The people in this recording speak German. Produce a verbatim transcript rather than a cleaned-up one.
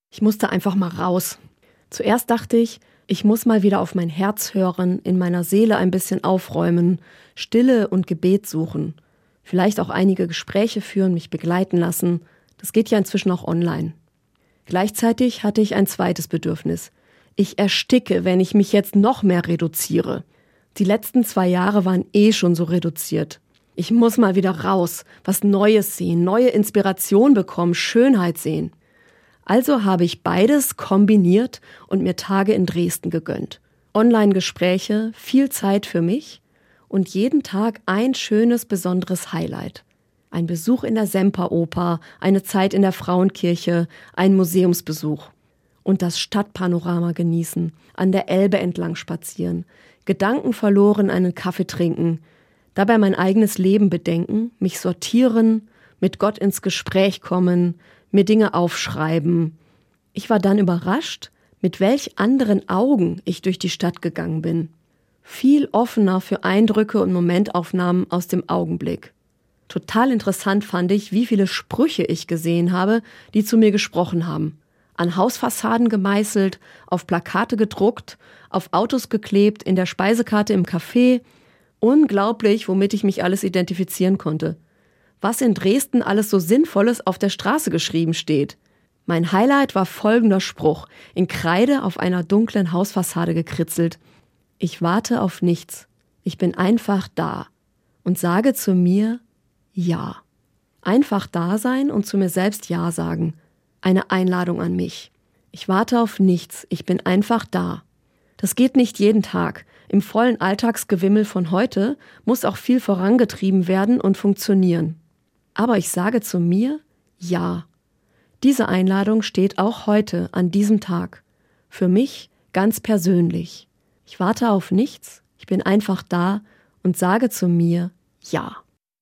Ich musste einfach mal raus. Zuerst dachte ich, ich muss mal wieder auf mein Herz hören, in meiner Seele ein bisschen aufräumen, Stille und Gebet suchen. Vielleicht auch einige Gespräche führen, mich begleiten lassen. Das geht ja inzwischen auch online. Gleichzeitig hatte ich ein zweites Bedürfnis. Ich ersticke, wenn ich mich jetzt noch mehr reduziere. Die letzten zwei Jahre waren eh schon so reduziert. Ich muss mal wieder raus, was Neues sehen, neue Inspiration bekommen, Schönheit sehen. Also habe ich beides kombiniert und mir Tage in Dresden gegönnt. Online-Gespräche, viel Zeit für mich und jeden Tag ein schönes, besonderes Highlight. Ein Besuch in der Semperoper, eine Zeit in der Frauenkirche, ein Museumsbesuch. Und das Stadtpanorama genießen, an der Elbe entlang spazieren, Gedanken verloren einen Kaffee trinken, dabei mein eigenes Leben bedenken, mich sortieren, mit Gott ins Gespräch kommen, mir Dinge aufschreiben. Ich war dann überrascht, mit welch anderen Augen ich durch die Stadt gegangen bin. Viel offener für Eindrücke und Momentaufnahmen aus dem Augenblick. Total interessant fand ich, wie viele Sprüche ich gesehen habe, die zu mir gesprochen haben. An Hausfassaden gemeißelt, auf Plakate gedruckt, auf Autos geklebt, in der Speisekarte im Café. Unglaublich, womit ich mich alles identifizieren konnte. Was in Dresden alles so Sinnvolles auf der Straße geschrieben steht. Mein Highlight war folgender Spruch, in Kreide auf einer dunklen Hausfassade gekritzelt. Ich warte auf nichts. Ich bin einfach da und sage zu mir Ja. Einfach da sein und zu mir selbst Ja sagen. Eine Einladung an mich. Ich warte auf nichts. Ich bin einfach da. Das geht nicht jeden Tag. Im vollen Alltagsgewimmel von heute muss auch viel vorangetrieben werden und funktionieren. Aber ich sage zu mir Ja. Diese Einladung steht auch heute an diesem Tag. Für mich ganz persönlich. Ich warte auf nichts. Ich bin einfach da und sage zu mir Ja.